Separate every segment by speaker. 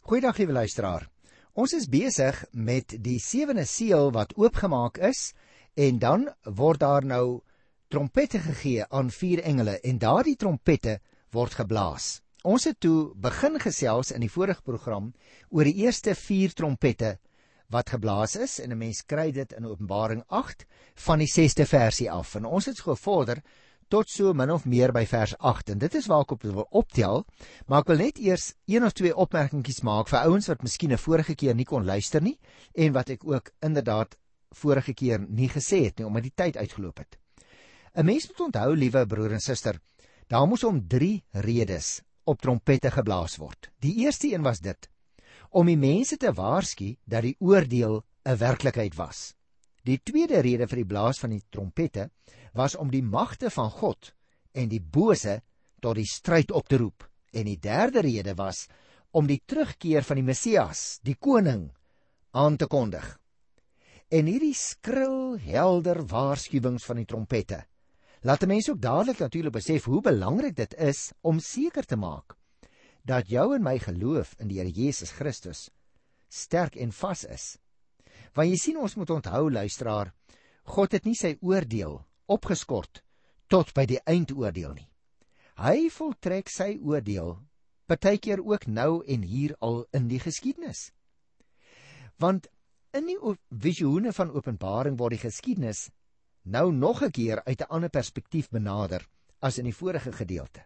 Speaker 1: Goeiedag, liewe luisteraar. Ons is besig met die 7de seël wat oopgemaak is, en dan word daar nou trompette gegee aan 4 engele, en daardie trompette word geblaas. Ons het toe begin gesels in die vorige program oor die eerste 4 trompette wat geblaas is, en 'n mens kry dit in Openbaring 8 van die 6de versie af. En ons het gevorder tot so min of meer by vers 8, en dit is waar ek op wil optel, maar ek wil net eers 1 of 2 opmerkingies maak vir ouens wat miskien 'n vorige keer nie kon luister nie, en wat ek ook inderdaad vorige keer nie gesê het nie, omdat die tyd uitgeloop het. 'n Mens moet onthou, liewe broer en suster, daar moes om 3 redes op trompette geblaas word. Die eerste een was dit, om die mense te waarsku dat die oordeel 'n werklikheid was. Die tweede rede vir die blaas van die trompette was om die magte van God en die bose tot die stryd op te roep. En die derde rede was om die terugkeer van die Messias, die koning, aan te kondig. En hierdie skril, helder waarskuwings van die trompette laat 'n mens ook dadelik natuurlik besef hoe belangrik dit is om seker te maak dat jou en my geloof in die Here Jesus Christus sterk en vas is. Want jy sien, ons moet onthou, luisteraar, God het nie sy oordeel opgeskort tot by die eindoordeel nie. Hy voltrek sy oordeel partykeer ook nou en hier al in die geskiedenis. Want in die visioene van Openbaring word die geskiedenis nou nog 'n keer uit 'n ander perspektief benader as in die vorige gedeelte.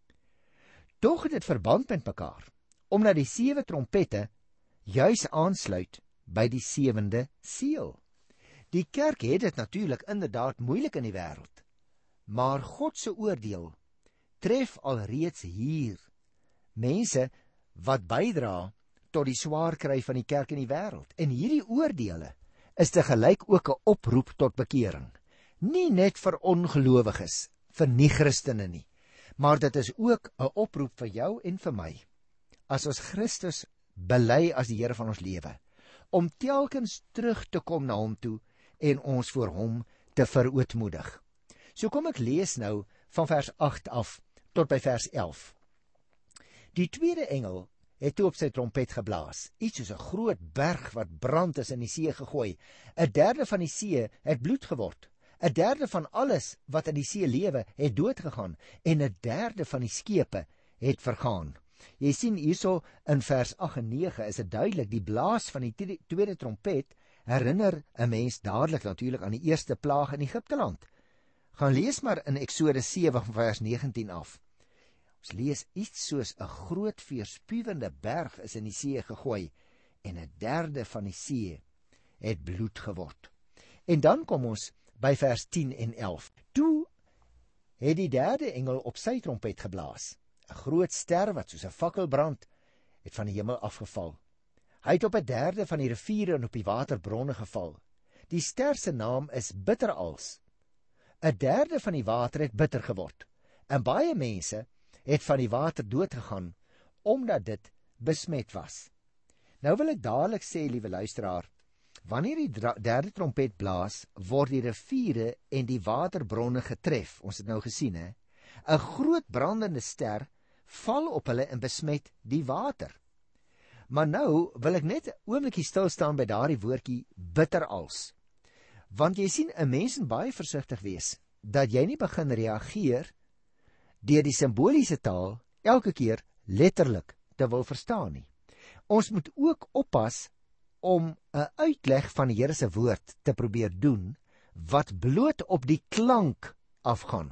Speaker 1: Tog het dit verband met mekaar, omdat die 7 trompette juis aansluit by die 7de seël. Die kerk het dit natuurlik inderdaad moeilik in die wêreld, maar God se oordeel tref alreeds hier mense wat bydra tot die swaar kry van die kerk in die wêreld. En hierdie oordeele is te gelyk ook 'n oproep tot bekering. Nie net vir ongelowiges, vir nie-Christene nie, maar dit is ook 'n oproep vir jou en vir my, as ons Christus bely as die Here van ons lewe, om telkens terug te kom na hom toe en ons voor hom te verootmoedig. So kom ek lees nou van vers 8 af tot by vers 11. Die tweede engel het toe op sy trompet geblaas, iets soos 'n groot berg wat brand is in die see gegooi. 'n derde van die see het bloed geword. 'n derde van alles wat in die see lewe het doodgegaan, en 'n derde van die skepe het vergaan. Jy sien hierso in vers 8 en 9 is dit duidelik, die blaas van die tweede trompet herinner 'n mens dadelik natuurlik aan die eerste plaag in Egipteland. Gaan lees maar in Eksodus 7 vers 19 af. Ons lees iets soos 'n groot veerspuwende berg is in die see gegooi, en 'n derde van die see het bloed geword. En dan kom ons by vers 10 en 11. Toe het die derde engel op sy trompet geblaas. 'n Groot ster wat soos 'n fakkel brand, het van die hemel afgeval. Hy het op 'n derde van die riviere en op die waterbronne geval. Die ster se naam is Bitterals. 'n derde van die water het bitter geword, en baie mense het van die water doodgegaan, omdat dit besmet was. Nou wil ek dadelik sê, liewe luisteraar, wanneer die derde trompet blaas, word die riviere en die waterbronne getref. Ons het nou gesien, hè? 'n groot brandende ster val op hulle en besmet die water. Maar nou wil ek net 'n oombliekie stil staan by daardie woordjie bitterals. Want jy sien, 'n mens moet baie versigtig wees dat jy nie begin reageer deur die simboliese taal elke keer letterlik te wil verstaan nie. Ons moet ook oppas om 'n uitleg van die Here se woord te probeer doen wat bloot op die klank afgaan.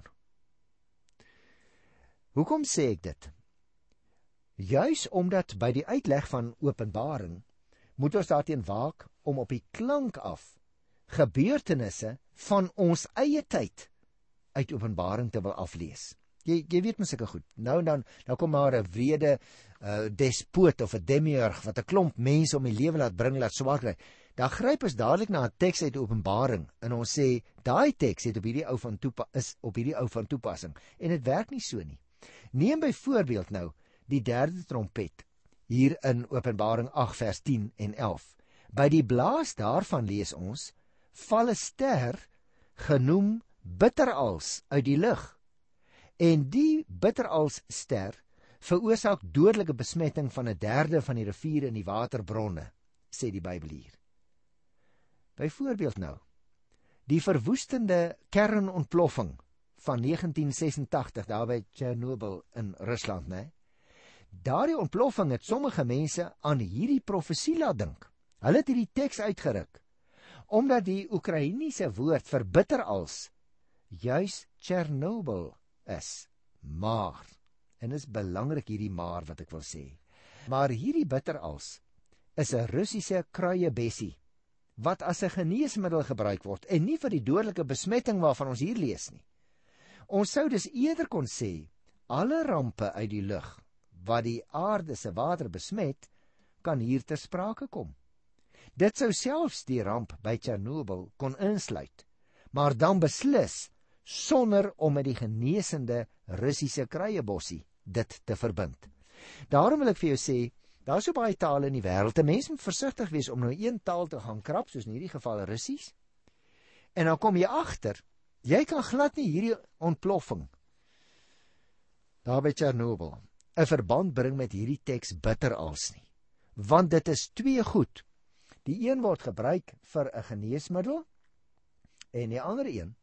Speaker 1: Hoekom sê ek dit? Juis omdat by die uitleg van Openbaring moet ons daarteen waak om op die klank af gebeurtenisse van ons eie tyd uit Openbaring te wil aflees. Jy weet mos seker goed, nou en dan kom maar 'n wrede despoot of 'n demiurg wat 'n klomp mense om die lewe laat bring, laat swaar kry. Dan gryp ons dadelik na 'n teks uit Openbaring en ons sê, daai teks het op hierdie ou van toepassing, en dit werk nie so nie. Neem byvoorbeeld nou die derde trompet hier in Openbaring 8 vers 10 en 11. By die blaas daarvan lees ons, val 'n ster genoem Bitterals uit die lug. En die Bitterals ster veroorsaak dodelike besmetting van 1/3 van die riviere en die waterbronne, sê die Bybel hier. Byvoorbeeld nou, die verwoestende kernontploffing van 1986, daar by Chernobyl in Rusland, né? Daardie ontploffing het sommige mense aan hierdie profesie laat dink. Hulle het hierdie teks uitgeruk, omdat die Oekraïense woord vir bitter als juis Chernobyl is. Maar, en is belangrik hierdie maar wat ek wil sê, maar hierdie bitter als is 'n Russiese kruiebessie, wat as 'n geneesmiddel gebruik word, en nie vir die dodelike besmetting waarvan ons hier lees nie. Ons sou dus eerder kon sê, alle rampe uit die lug, wat die aarde se water besmet, kan hier ter sprake kom. Dit sou selfs die ramp by Chernobyl kon insluit, maar dan beslis sonder om met die genesende Russiese kruiebossie dit te verbind. Daarom wil ek vir jou sê, daar is so baie tale in die wêreld, 'n mens moet versigtig wees om nou een taal te gaan krap, soos in hierdie geval Russies, en dan kom jy agter, jy kan glad nie hierdie ontploffing daar by Chernobyl 'n verband bring met hierdie teks bitter als nie, want dit is twee goed. Die een word gebruik vir 'n geneesmiddel, en die ander een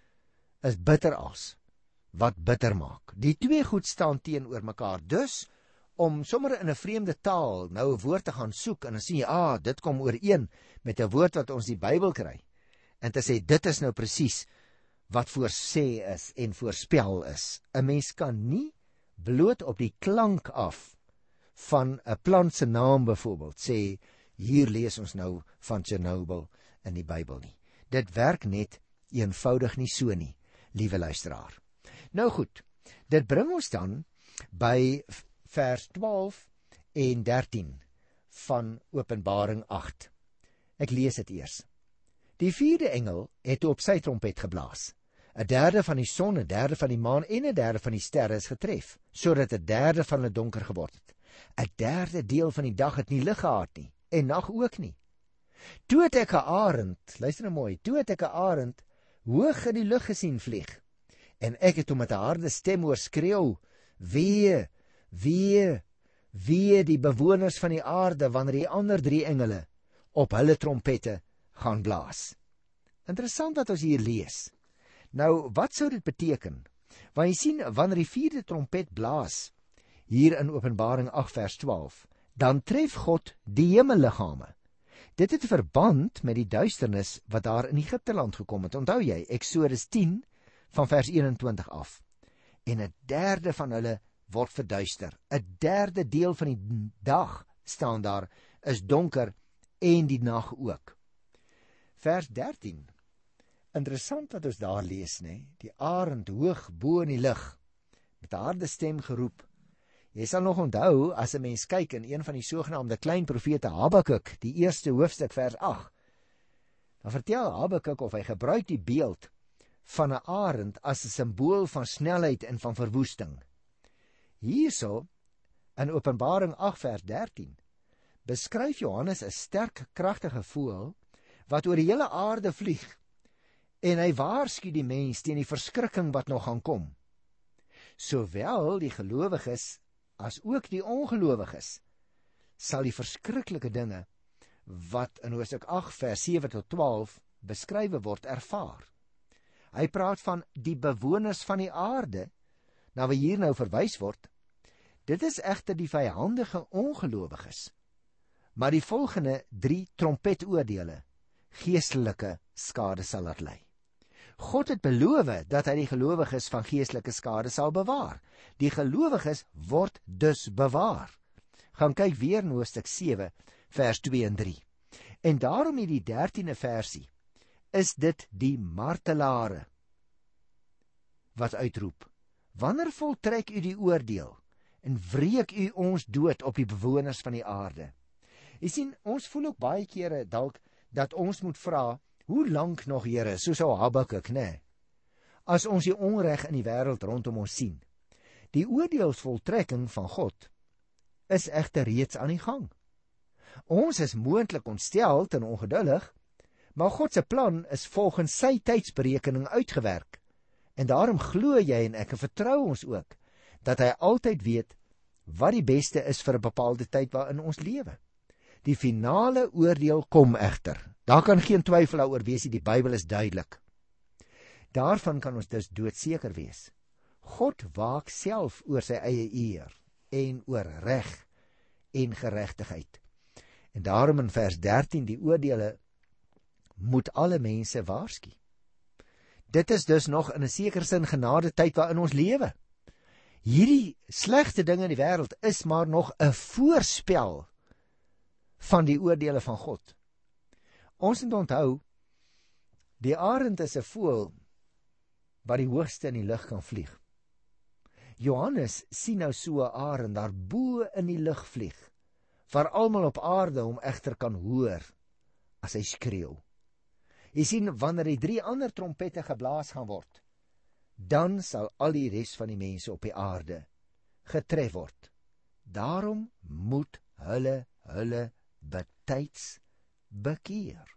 Speaker 1: is bitter als, wat bitter maak. Die twee goed staan teenoor mekaar. Dus, om sommer in 'n vreemde taal nou 'n woord te gaan soek, en dan sien jy, dit kom ooreen met 'n woord wat ons die Bybel kry, en te sê, dit is nou presies wat voorsê is en voorspel is. 'n Mens kan nie bloot op die klank af van 'n plant se naam byvoorbeeld sê, hier lees ons nou van Chernobyl in die Bybel nie. Dit werk net eenvoudig nie so nie, liewe luisteraar. Nou goed, dit bring ons dan by vers 12 en 13 van Openbaring 8. Ek lees dit eers. Die vierde engel het op sy trompet geblaas. 1/3 van die son, 1/3 van die maan en 1/3 van die sterre is getref, sodat 1/3 van hulle donker geword het. 1/3 deel van die dag het nie lig gehad nie, en nag ook nie. Toe het ek 'n arend, luister nou mooi, toe het ek 'n arend hoog in die lug gesien vlieg, en ek het hom met 'n harde stem hoor skreeu, wee, wee, wee die bewoners van die aarde, wanneer die ander 3 engele op hulle trompette gaan blaas. Interessant wat ons hier lees. Nou, wat sou dit beteken? Want jy sien, wanneer die vierde trompet blaas, hier in Openbaring 8 vers 12, dan tref God die hemelliggame. Dit het verband met die duisternis wat daar in Egipte land gekom het. Onthou jy, Eksodus 10 van vers 21 af. En 1/3 van hulle word verduister. 1/3 deel van die dag, staan daar, is donker, en die nag ook. Vers 13. Interessant wat ons daar lees, né? Die arend hoog bo in die lug, met 'n harde stem geroep. Jy sal nog onthou, as 'n mens kyk in een van die sogenaamde klein profete Habakuk, die eerste hoofstuk vers 8, dan vertel Habakuk of hy gebruik die beeld van 'n arend as 'n simbool van snelheid en van verwoesting. Hierso, in Openbaring 8 vers 13, beskryf Johannes 'n sterk, kragtige voël, wat oor die hele aarde vlieg, en hy waarsku die mens teen die verskrikking wat nog gaan kom. Sowel die gelowiges as ook die ongelowiges sal die verskriklike dinge wat in Hoofstuk 8 vers 7 tot 12 beskrywe word ervaar. Hy praat van die bewoners van die aarde, na wie hier nou verwys word. Dit is egter die vyhandige ongelowiges, maar die volgende 3 trompetoordele geestelike skade sal laat ly. God het beloof dat hy die gelowiges van geestelike skade sal bewaar. Die gelowiges word dus bewaar. Gaan kyk weer in Hoofstuk 7 vers 2 en 3. En daarom in die 13de versie is dit die martelare wat uitroep: wanneer voltrek u die oordeel en wreek u ons dood op die bewoners van die aarde? Jy sien, ons voel ook baie kere dalk dat ons moet vra, hoe lank nog, Here, soos ou Habakuk, né? As ons die onreg in die wêreld rondom ons sien. Die oordeelsvoltrekking van God is egter reeds aan die gang. Ons is moontlik ontsteld en ongeduldig, maar God se plan is volgens sy tydsberekening uitgewerk. En daarom glo jy en ek en vertrou ons ook dat hy altyd weet wat die beste is vir 'n bepaalde tyd waarin ons lewe. Die finale oordeel kom egter. Daar kan geen twyfel daaroor wees nie, die Bybel is duidelik. Daarvan kan ons dus doodseker wees. God waak self oor sy eie eer en oor reg en geregtigheid. En daarom in vers 13, die oordeele moet alle mense waarsku. Dit is dus nog in 'n sekere sin genade tyd waarin ons lewe. Hierdie slegte dinge in die wêreld is maar nog 'n voorspel van die oordeele van God. Ons moet onthou, die arend is 'n voël wat die hoogste in die lug kan vlieg. Johannes sien nou so 'n arend daar bo in die lug vlieg, waar almal op aarde hom egter kan hoor as hy skreeu. Jy sien, wanneer die 3 ander trompette geblaas gaan word, dan sal al die res van die mense op die aarde getref word. Daarom moet hulle betyds bekeer.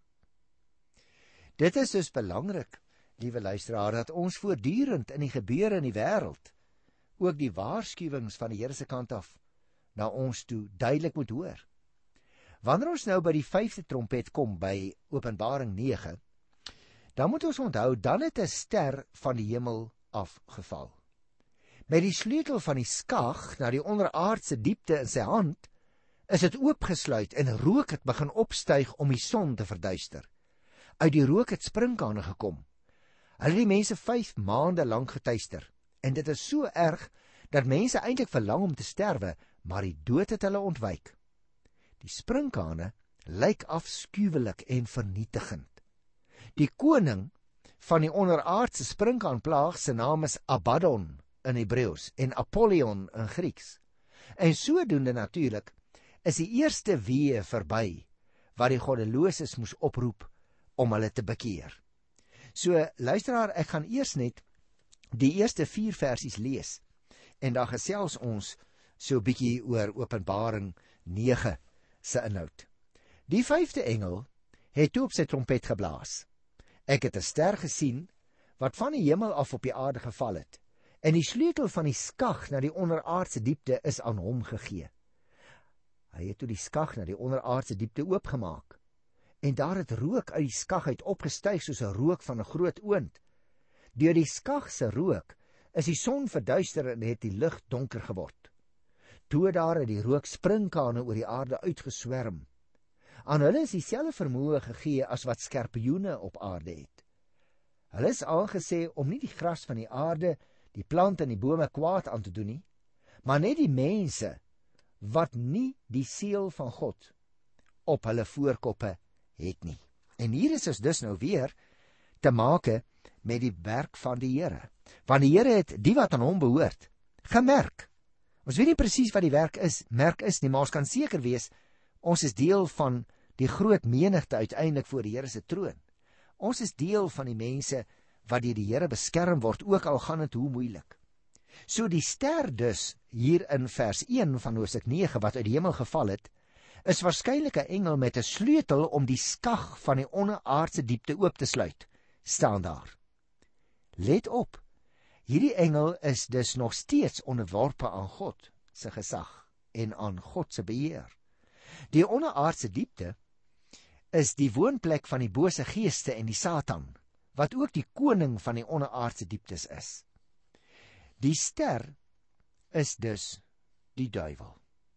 Speaker 1: Dit is dus belangrik, liewe luisteraar, dat ons voortdurend in die gebeure in die wêreld ook die waarskuwings van die Here se kant af na ons toe duidelik moet hoor. Wanneer ons nou by die 5de trompet kom by Openbaring 9, dan moet ons onthou, dan het 'n ster van die hemel afgeval. Met die sleutel van die skag na die onderaardse diepte in sy hand, is dit oopgesluit en rook het begin opstyg om die son te verduister. Uit die rook het sprinkane gekom. Hulle het die mense 5 maande lank getuister, en dit is so erg, dat mense eintlik verlang om te sterwe, maar die dood het hulle ontwyk. Die sprinkane lyk afskuwelik en vernietigend. Die koning van die onderaardse sprinkaanplaag se naam is Abaddon in Hebreëus en Apollyon in Grieks. En sodoende natuurlik is die eerste weë verby wat die goddeloses moes oproep om hulle te bekeer. So luisteraar, ek gaan eers net die eerste 4 versies lees en dan gesels ons so 'n bietjie oor Openbaring 9 se inhoud. Die 5de engel het toe op sy trompet geblaas. Ek het 'n ster gesien wat van die hemel af op die aarde geval het, en die sleutel van die skag na die onderaardse diepte is aan hom gegee. Hy het toe die skag na die onderaardse diepte oopgemaak, en daar het rook uit die skag uit opgestyg soos 'n rook van 'n groot oond. Deur die skag se rook is die son verduister en het die lug donker geword. Toe daar het die rook sprinkane oor die aarde uitgeswerm. Aan hulle is dieselfde vermoë gegee as wat skorpioene op aarde het. Hulle is aangesê om nie die gras van die aarde, die plante en die bome kwaad aan te doen nie, maar net die mense wat nie die seël van God op hulle voorkoppe het nie. En hier is ons dus nou weer te make met die werk van die Here. Want die Here het die wat aan hom behoort gemerk. Ons weet nie presies wat die merk is nie, maar ons kan seker wees, ons is deel van die groot menigte uiteindelik voor die Here se troon. Ons is deel van die mense wat deur die Here beskerm word, ook al gaan dit hoe moeilik. So die ster dus hier in vers 1 van Hoofstuk 9 wat uit die hemel geval het, is waarskynlik 'n engel met 'n sleutel om die skag van die onderaardse diepte oop te sluit, staan daar. Let op, hierdie engel is dus nog steeds onderworpe aan God se gesag en aan God se beheer. Die onderaardse diepte is die woonplek van die bose geeste en die Satan, wat ook die koning van die onderaardse dieptes is. Die ster is dus die duiwel.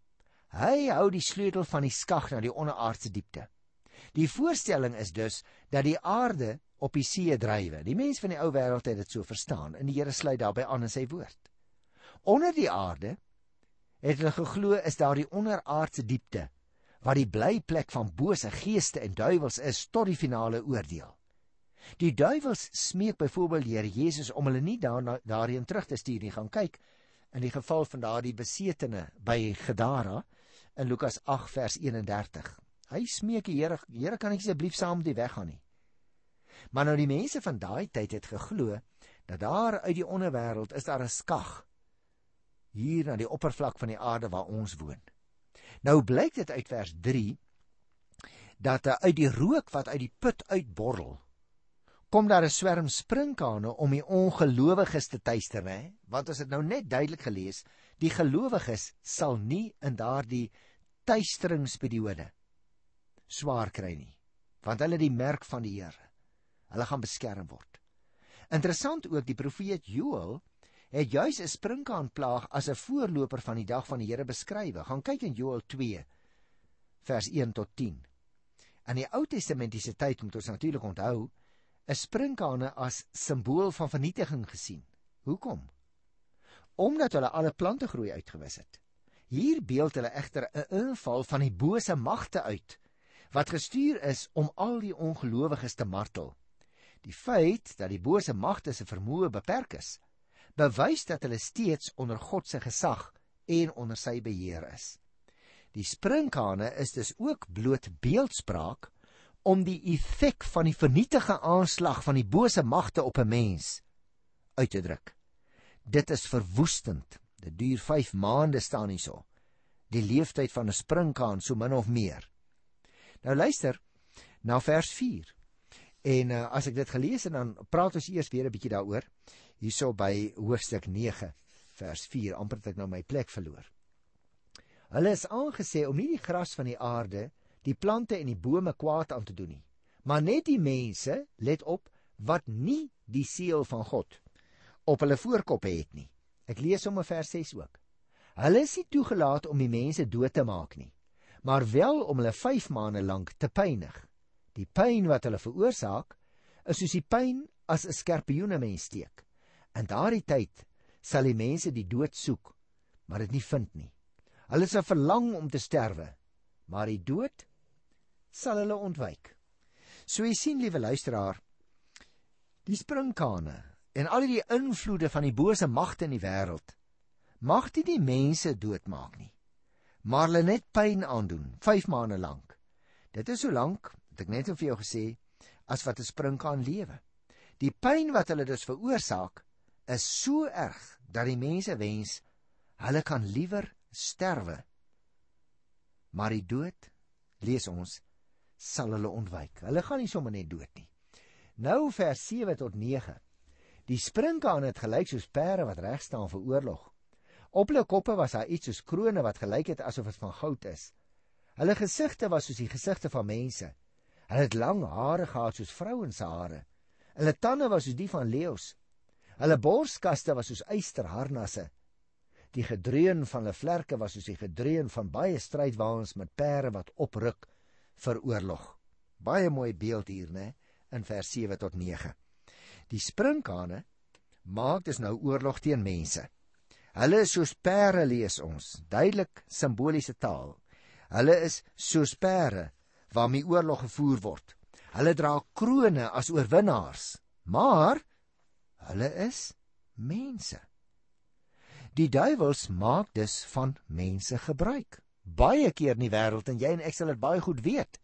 Speaker 1: Hy hou die sleutel van die skag na die onderaardse diepte. Die voorstelling is dus dat die aarde op die see drywe. Die mense van die ou wêreld het dit so verstaan, en die Here sluit daarbey aan in sy woord. Onder die aarde het hulle geglo is daar die onderaardse diepte, waar die blyplek van bose geeste en duiwels is tot die finale oordeel. Die duiwels smeek byvoorbeeld die Here Jesus om hulle nie daarheen terug te stuur nie. Gaan kyk in die geval van daardie besetene by Gadara in Lukas 8 vers 31. Hy smeek die Here, Here, kan ek asseblief saam met U weggaan nie? Maar nou die mense van daai tyd het geglo dat daar uit die onderwêreld is daar 'n skag hier na die oppervlak van die aarde waar ons woon. Nou blyk dit uit vers 3 dat uit die rook wat uit die put uitborrel, kom daar 'n swerm sprinkane om die ongelowiges te tuister, né? Want ons het nou net duidelik gelees, die gelowiges sal nie in daardie tuisteringsperiode swaar kry nie, want hulle die merk van die Here. Hulle gaan beskerm word. Interessant ook, die profeet Joël het juis 'n sprinkaanplaag as 'n voorloper van die dag van die Here beskrywe. Gaan kyk in Joël 2 vers 1 tot 10. In die Ou Testamentiese tyd moet ons natuurlik onthou, is sprinkane as simbool van vernietiging gesien. Hoekom? Omdat hulle alle plantegroei uitgewis het. Hier beeld hulle egter 'n inval van die bose magte uit, wat gestuur is om al die ongelowiges te martel. Die feit dat die bose magte se vermoë beperk is, bewys dat hulle steeds onder God se gesag en onder sy beheer is. Die sprinkane is dus ook bloot beeldspraak om die effek van die vernietige aanslag van die bose magte op 'n mens uit te druk. Dit is verwoestend. Dit duur 5 maande staan hierso. Die leeftyd van 'n sprinkaan, so min of meer. Nou luister na vers 4. En as ek dit gelees en dan praat ons eers weer 'n bietjie daaroor, hierso by hoofstuk 9, vers 4, amper het ek nou my plek verloor. Hulle is aangesê om nie die gras van die aarde, die plante en die bome kwaad aan te doen nie, maar net die mense, let op, wat nie die seël van God op hulle voorkoppe het nie. Ek lees sommer vers 6 ook. Hulle is nie toegelaat om die mense dood te maak nie, maar wel om hulle 5 maande lank te pynig. Die pyn wat hulle veroorsaak, is soos die pyn as 'n skorpioen 'n mens steek. In daardie tyd sal die mense die dood soek, maar dit nie vind nie. Hulle sal verlang om te sterwe, maar die dood sal hulle ontwyk. So jy sien, liewe luisteraar, die sprinkane en al die invloede van die bose magte in die wêreld, mag dit die mense doodmaak nie, maar hulle net pyn aandoen, 5 maande lank. Dit is so lank, het ek net vir jou gesê, as wat 'n sprinkaan lewe. Die pyn wat hulle dus veroorsaak, is so erg, dat die mense wens, hulle kan liewer sterwe. Maar die dood, lees ons, sal hulle ontwyk. Hulle gaan nie sommer net dood nie. Nou vers 7 tot 9. Die sprinkane het gelyk soos pere wat reg staan vir oorlog. Op hulle koppe was daar iets soos krone wat gelyk het asof dit van goud is. Hulle gesigte was soos die gesigte van mense. Hulle het lang hare gehad soos vrouens se hare. Hulle tande was soos die van leeu's. Hulle borskaste was soos ysterharnasse. Die gedreun van hulle vlerke was soos die gedreun van baie strydwaans met pere wat opruk vir oorlog. Baie mooi beeld hier, né, in vers 7 tot 9. Die sprinkane maak dus nou oorlog teen mense. Hulle is soos pere, lees ons, duidelik simboliese taal. Hulle is soos pere waarmee oorlog gevoer word. Hulle dra krone as oorwinnaars, maar hulle is mense. Die duiwels maak dus van mense gebruik. Baie keer in die wêreld, en jy en ek sal dit baie goed weet.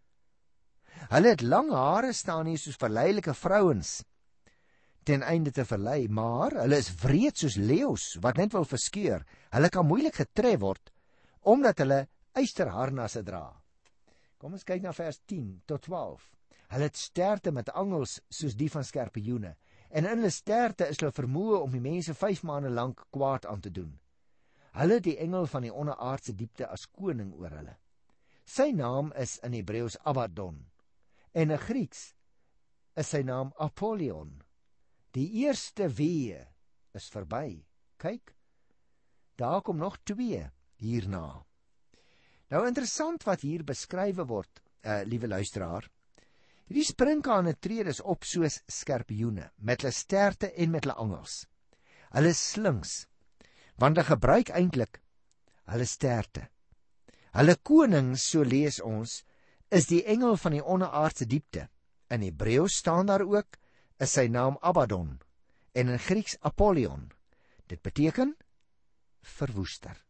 Speaker 1: Hulle het lang hare staan hier soos verleilike vrouens, ten einde te verlei, maar hulle is wreed soos leeu's, wat net wil verskeur. Hulle kan moeilik getref word, omdat hulle ysterharnasse dra. Kom ons kyk na vers 10 tot 12. Hulle het sterte met angels soos die van skorpioene, en in hulle sterte is hulle vermoë om die mense 5 maande lank kwaad aan te doen. Hulle het die engel van die onderaardse diepte as koning oor hulle. Sy naam is in Hebreëus Abaddon, en in Grieks is sy naam Apollyon. Die eerste wee is verby. Kyk, daar kom nog 2 hierna. Nou interessant wat hier beskrywe word, liewe luisteraar. Hierdie sprinkane tree dus op soos skorpioene, met hulle sterte en met hulle angels. Hulle is slinks, want hulle gebruik eintlik hulle sterte. Hulle koning, so lees ons, is die engel van die onderaardse diepte. In Hebreëus staan daar ook, is sy naam Abaddon, en in Grieks Apollyon. Dit beteken verwoester.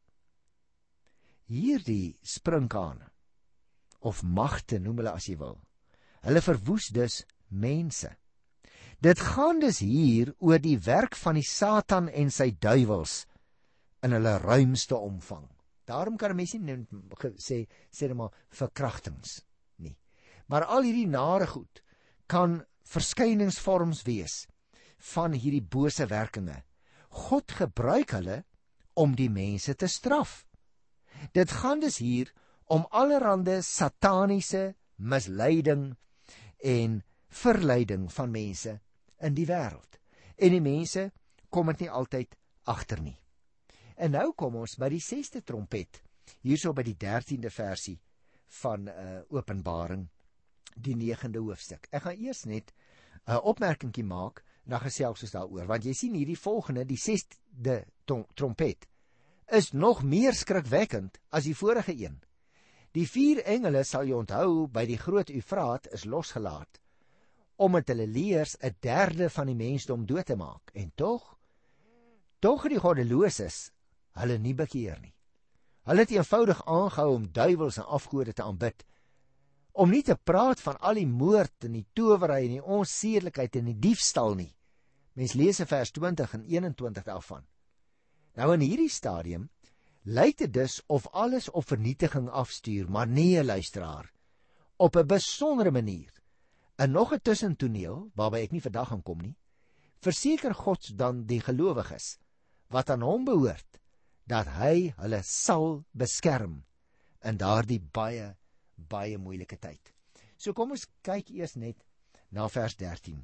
Speaker 1: Hierdie sprinkane, of magte noem hulle as jy wil, hulle verwoes dus mense. Dit gaan dus hier oor die werk van die Satan en sy duiwels in hulle ruimste omvang. Daarom kan 'n mens nie sê maar verkrachtings nie. Maar al hierdie nare goed kan verskyningsvorms wees van hierdie bose werkinge. God gebruik hulle om die mense te straf. Dit gaan dus hier om allerhande sataniese misleiding en verleiding van mense in die wêreld. En die mense kom dit nie altyd agter nie. En nou kom ons by die 6de trompet, hierso by die 13de versie van Openbaring, die 9de hoofstuk. Ek gaan eers net 'n opmerkingkie maak, en dan gesels ons daaroor, want jy sien hierdie volgende, die 6de trompet, is nog meer skrikwekkend as die vorige een. Die 4 engele, sal jy onthou, by die groot Eufraat is losgelaat, om met hulle leers 1/3 van die mensdom dood te maak. En tog het die goddeloses hulle nie bekeer nie. Hulle het eenvoudig aangehou om duiwels en afgode te aanbid, om nie te praat van al die moord en die towery en die onsedelikheid en die diefstal nie. Mens lees vers 20 en 21 daarvan. Nou in hierdie stadium lyk dit dus of alles op vernietiging afstuur, maar nee, luisteraar, op 'n besondere manier. En nog 'n tussentoneel, waarby ek nie vandag gaan kom nie, verseker God dan die gelowiges, wat aan hom behoort, dat hy hulle sal beskerm in daardie baie moeilike tyd. So kom ons kyk eers net na vers 13.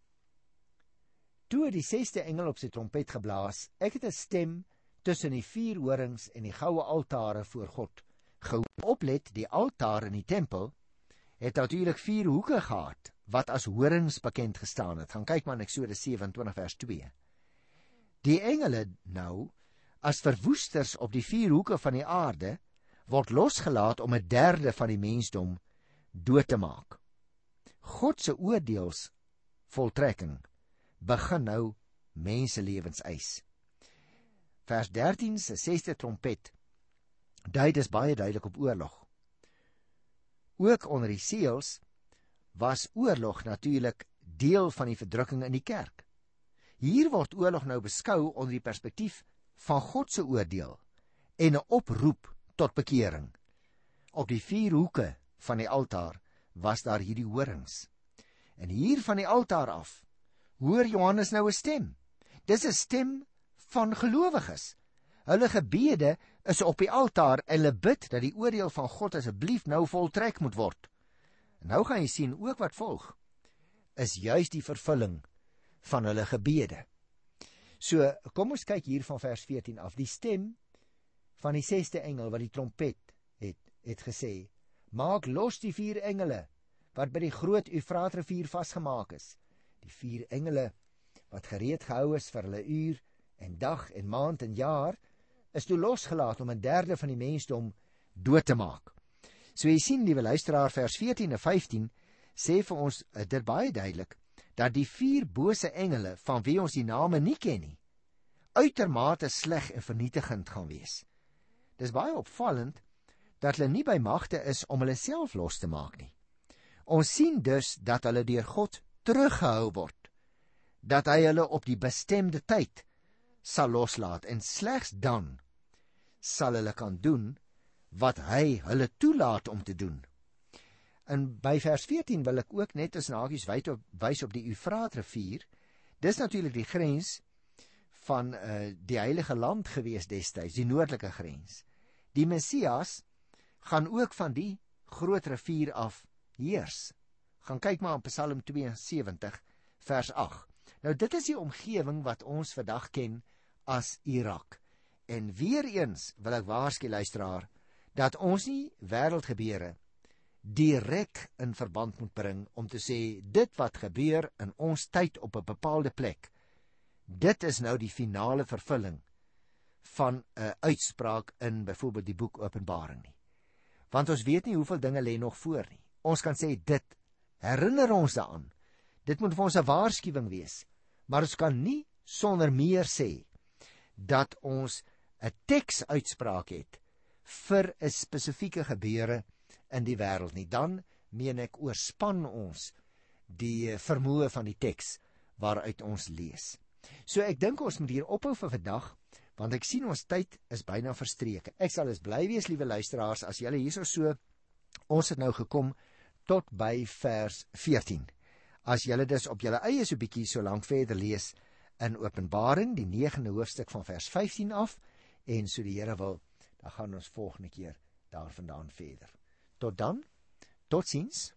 Speaker 1: Toe die 6de engel op sy trompet geblaas, ek het 'n stem tussen die 4 horings en die goue altare voor God gehoor. Oplet, die altaar in die tempel het natuurlik 4 hoeke gehad, wat as horings bekend gestaan het. Gaan kyk maar in Eksodus 27 vers 2. Die engele nou, as verwoesters op die 4 hoeke van die aarde, word losgelaat om 1/3 van die mensdom dood te maak. God se oordeelsvoltrekking begin nou menselewens eis. Vers 13 se 6de trompet dui dus baie duidelik op oorlog. Ook onder die seels was oorlog natuurlik deel van die verdrukking in die kerk. Hier word oorlog nou beskou onder die perspektief van God se oordeel en 'n oproep tot bekering. Op die 4 hoeke van die altaar was daar hierdie horings. En hier van die altaar af hoor Johannes nou 'n stem. Dis 'n stem van gelowiges. Hulle gebede is op die altaar en hulle bid dat die oordeel van God asseblief nou voltrek moet word. En nou gaan jy sien ook wat volg is juis die vervulling van hulle gebede. So, kom ons kyk hier van vers 14 af. Die stem van die 6de engel wat die trompet het gesê, maak los die 4 engele wat by die groot Eufraatrivier vasgemaak is. Die 4 engele wat gereed gehou is vir hulle uur en dag en maand en jaar, is toe losgelaat om 1/3 van die mensdom dood te maak. So jy sien, liewe luisteraar, vers 14 en 15 sê vir ons dit baie duidelik, dat die 4 bose engele, van wie ons die name nie ken nie, uitermate sleg en vernietigend gaan wees. Dis baie opvallend, dat hulle nie by magte is om hulle self los te maak nie. Ons sien dus dat hulle deur God teruggehou word, dat hy hulle op die bestemde tyd sal loslaat, en slegs dan sal hulle kan doen wat hy hulle toelaat om te doen. En by vers 14 wil ek ook net as hakies wys op die Eufraatrivier. Dis natuurlik die grens van die heilige land gewees destyds, die noordelike grens. Die Messias gaan ook van die groot rivier af heers. Gaan kyk maar in Psalm 72 vers 8. Nou dit is die omgewing wat ons vandag ken as Irak. En weer eens wil ek waarsku luisteraar, dat ons nie wêreldgebeure direk in verband moet bring om te sê, dit wat gebeur in ons tyd op 'n bepaalde plek, dit is nou die finale vervulling van 'n uitspraak in byvoorbeeld die boek Openbaring nie. Want ons weet nie hoeveel dinge lê nog voor nie. Ons kan sê, dit herinner ons daaraan. Dit moet vir ons 'n waarskuwing wees. Maar ons kan nie sonder meer sê dat ons 'n teksuitspraak het vir 'n spesifieke gebeure in die wêreld nie. Dan meen ek oorspan ons die vermoë van die teks waaruit ons lees. So ek dink ons moet hier ophou vir vandag, want ek sien ons tyd is byna verstreke. Ek sal eens bly wees, liewe luisteraars, as julle hierso so, ons het nou gekom tot by vers 14. as julle dus op julle eie so bietjie so lank verder lees in Openbaring, die 9de hoofstuk van vers 15 af, en so die Here wil, dan gaan ons volgende keer daarvandaan verder. Tot dan, totsiens.